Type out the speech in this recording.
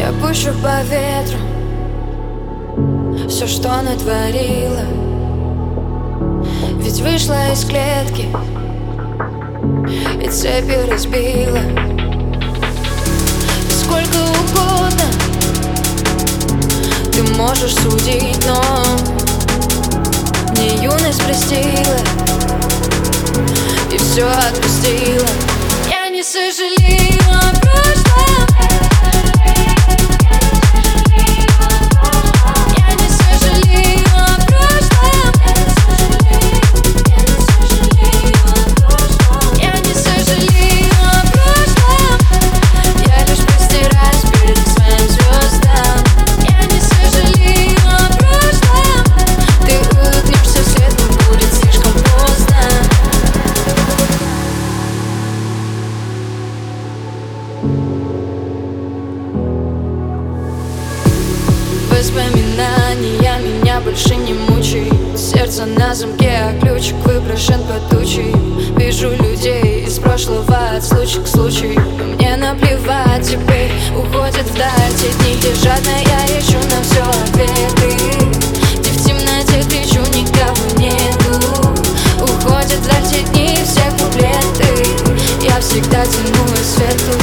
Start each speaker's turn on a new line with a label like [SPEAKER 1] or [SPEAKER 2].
[SPEAKER 1] Я пущу по ветру все, что натворила. Ведь вышла из клетки и цепи разбила. И сколько угодно ты можешь судить, но мне юность простила и все отпустила. Я не сожалею о прошлом. Воспоминания меня больше не мучают. Сердце на замке, а ключик выброшен под тучей. Вижу людей из прошлого от случая к случаю. Но мне наплевать, теперь уходят вдаль те дни, где жадно я ищу на все ответы, где в темноте кричу, никого нету. Уходят вдаль те дни, все куплеты. Я всегда тяну к свету.